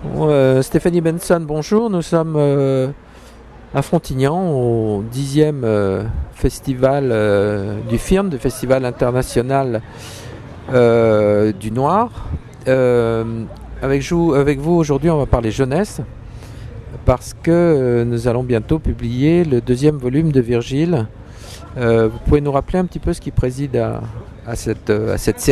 Stéphanie Benson, bonjour. Nous sommes à Frontignan au 10e festival du FIRM, du Festival international du Noir. Avec vous aujourd'hui, on va parler jeunesse parce que nous allons bientôt publier le 2e volume de Virgile. Vous pouvez nous rappeler un petit peu ce qui préside à cette série ?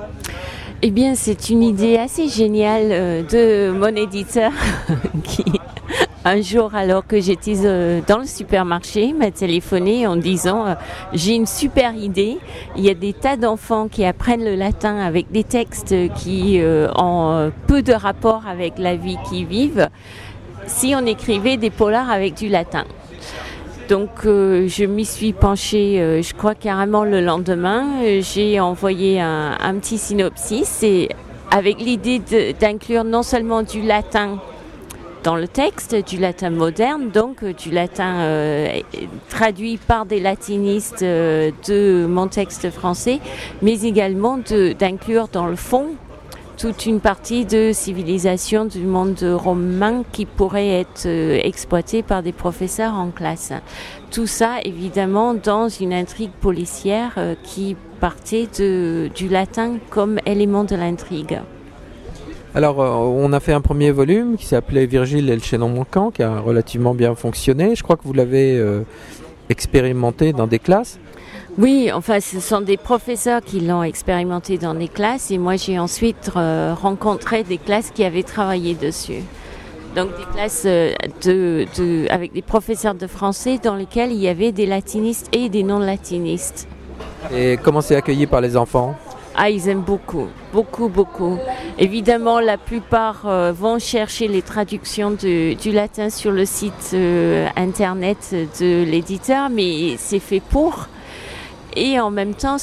Eh bien, c'est une idée assez géniale de mon éditeur qui, un jour, alors que j'étais dans le supermarché, m'a téléphoné en disant « J'ai une super idée, il y a des tas d'enfants qui apprennent le latin avec des textes qui ont peu de rapport avec la vie qu'ils vivent, si on écrivait des polars avec du latin ». Donc je m'y suis penchée, je crois carrément le lendemain. J'ai envoyé un petit synopsis et avec l'idée d'inclure non seulement du latin dans le texte, du latin moderne, donc du latin traduit par des latinistes de mon texte français, mais également d'inclure dans le fond toute une partie de civilisation du monde romain qui pourrait être exploitée par des professeurs en classe. Tout ça, évidemment, dans une intrigue policière qui partait du latin comme élément de l'intrigue. Alors, on a fait un premier volume qui s'appelait Virgile et le chaînon manquant, qui a relativement bien fonctionné. Je crois que vous l'avez expérimenté dans des classes. Oui, enfin, ce sont des professeurs qui l'ont expérimenté dans des classes et moi j'ai ensuite rencontré des classes qui avaient travaillé dessus. Donc des classes avec des professeurs de français dans lesquels il y avait des latinistes et des non-latinistes. Et comment c'est accueilli par les enfants ? Ah, ils aiment beaucoup, beaucoup, beaucoup. Évidemment, la plupart vont chercher les traductions du latin sur le site internet de l'éditeur, mais c'est fait pour. Et en même temps,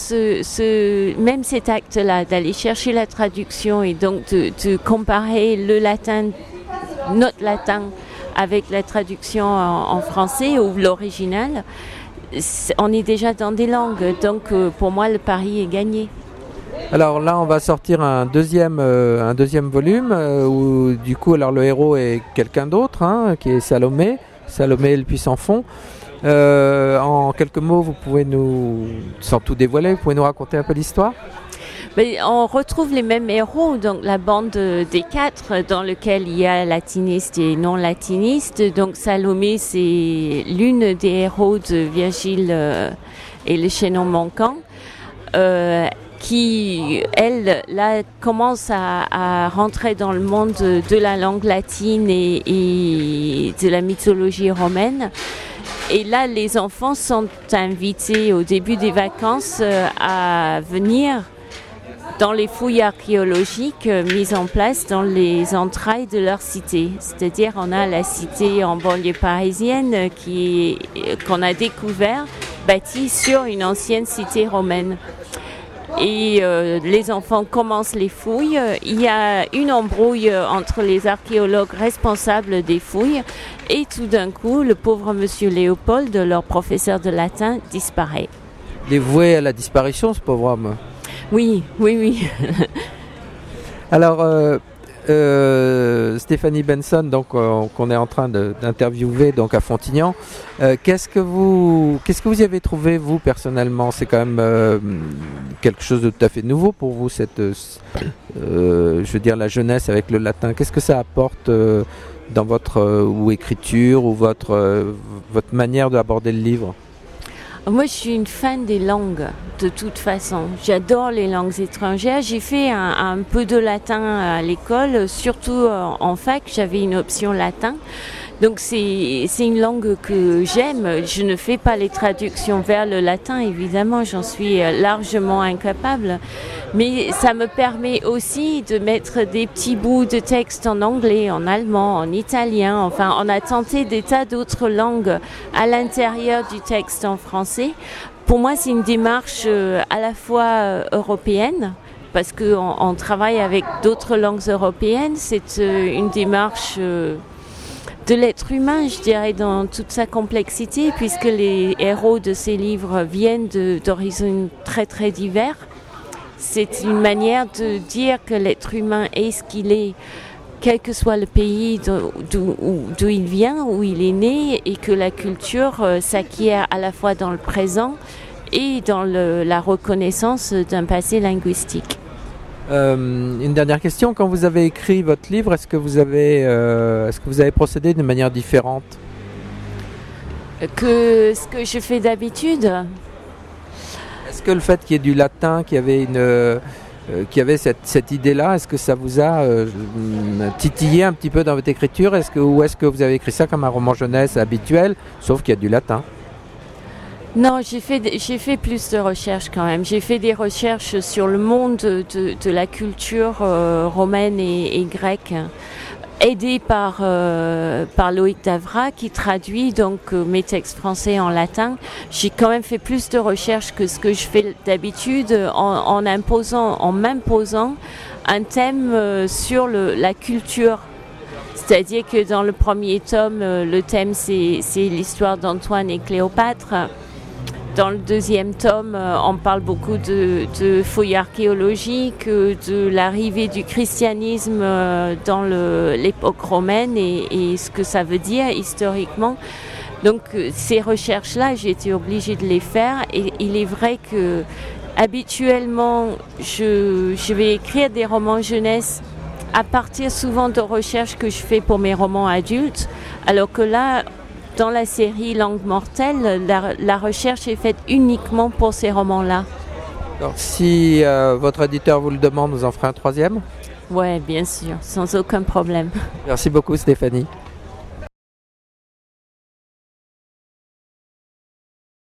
même cet acte-là, d'aller chercher la traduction et donc de comparer le latin, notre latin, avec la traduction en français ou l'original, on est déjà dans des langues. Donc pour moi, le pari est gagné. Alors là, on va sortir un deuxième volume où du coup, alors le héros est quelqu'un d'autre, qui est Salomé et le puissant fond. En quelques mots, vous pouvez sans tout dévoiler, vous pouvez nous raconter un peu l'histoire ? On retrouve les mêmes héros, donc la bande des 4 dans lequel il y a latinistes et non latinistes. Donc Salomé, c'est l'une des héros de Virgile et le chaînon manquant. Qui, elle, là, commence à rentrer dans le monde de la langue latine et de la mythologie romaine. Et là, les enfants sont invités au début des vacances à venir dans les fouilles archéologiques mises en place dans les entrailles de leur cité. C'est-à-dire, on a la cité en banlieue parisienne qu'on a découvert, bâtie sur une ancienne cité romaine. Et les enfants commencent les fouilles. Il y a une embrouille entre les archéologues responsables des fouilles et tout d'un coup, le pauvre monsieur Léopold, leur professeur de latin, disparaît. Il est voué à la disparition, ce pauvre homme. Oui. Alors, Stéphanie Benson, donc qu'on est en train d'interviewer donc à Frontignan. Qu'est-ce que vous y avez trouvé vous personnellement ? C'est quand même quelque chose de tout à fait nouveau pour vous, cette, je veux dire la jeunesse avec le latin. Qu'est-ce que ça apporte dans votre ou écriture ou votre manière d'aborder le livre ? Moi, je suis une fan des langues, de toute façon. J'adore les langues étrangères. J'ai fait un peu de latin à l'école, surtout en fac, j'avais une option latin. Donc c'est une langue que j'aime. Je ne fais pas les traductions vers le latin, évidemment, j'en suis largement incapable. Mais ça me permet aussi de mettre des petits bouts de texte en anglais, en allemand, en italien. Enfin, on a tenté des tas d'autres langues à l'intérieur du texte en français. Pour moi, c'est une démarche à la fois européenne, parce qu'on travaille avec d'autres langues européennes. C'est une démarche de l'être humain, je dirais, dans toute sa complexité, puisque les héros de ces livres viennent d'horizons très très divers. C'est une manière de dire que l'être humain est ce qu'il est quel que soit le pays d'où il vient, où il est né, et que la culture s'acquiert à la fois dans le présent et dans la reconnaissance d'un passé linguistique. Une dernière question, quand vous avez écrit votre livre, est-ce que vous avez procédé d'une manière différente que ce que je fais d'habitude? Est-ce que le fait qu'il y ait du latin, qu'il y avait cette idée-là, est-ce que ça vous a titillé un petit peu dans votre écriture, ou est-ce que vous avez écrit ça comme un roman jeunesse habituel, sauf qu'il y a du latin? Non, j'ai fait plus de recherches quand même. J'ai fait des recherches sur le monde de la culture romaine et grecque, aidée par Loïc Davra qui traduit donc mes textes français en latin. J'ai quand même fait plus de recherches que ce que je fais d'habitude en m'imposant un thème sur la culture. C'est-à-dire que dans le premier tome, le thème c'est l'histoire d'Antoine et Cléopâtre. Dans le deuxième tome, on parle beaucoup de fouilles archéologiques, de l'arrivée du christianisme dans l'époque romaine et ce que ça veut dire historiquement. Donc ces recherches-là, j'ai été obligée de les faire et il est vrai que habituellement, je vais écrire des romans jeunesse à partir souvent de recherches que je fais pour mes romans adultes, alors que là, dans la série Langue mortelle, la recherche est faite uniquement pour ces romans-là. Alors, si votre éditeur vous le demande, vous en ferez un troisième ? Oui, bien sûr, sans aucun problème. Merci beaucoup Stéphanie.